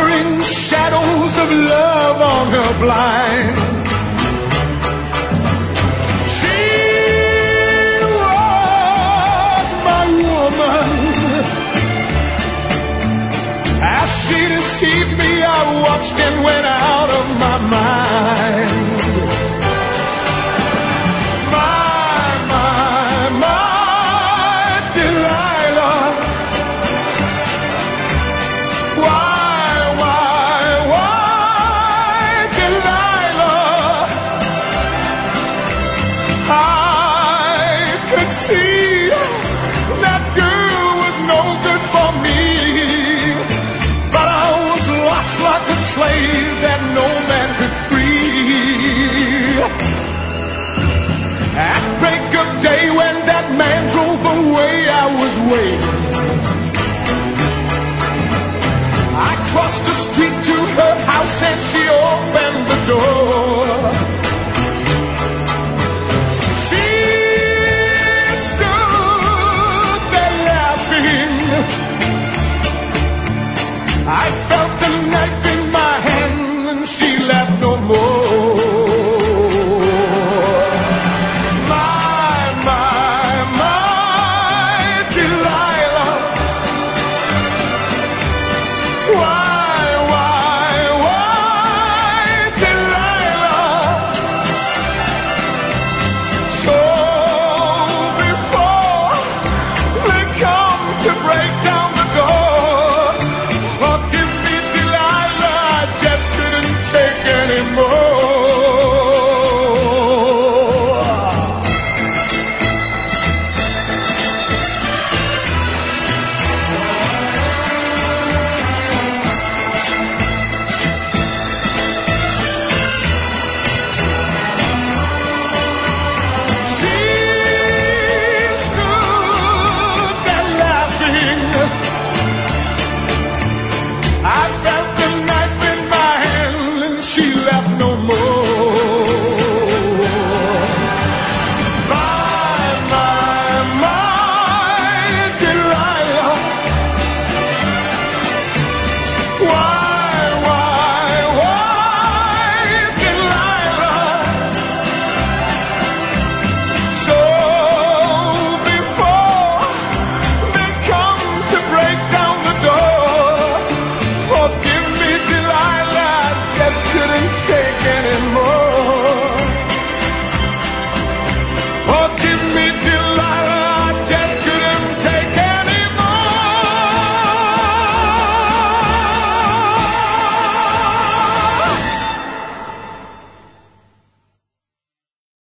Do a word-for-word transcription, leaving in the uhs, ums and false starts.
flickering shadows of love on her blind. She was my woman. As she deceived me, I watched and went out of my mind. My, my, my Delilah. Why, why, why Delilah? I could see that girl was no good for me. Like a slave that no man could free. At break of day when that man drove away, I was waiting. I crossed the street to her house and she opened the door.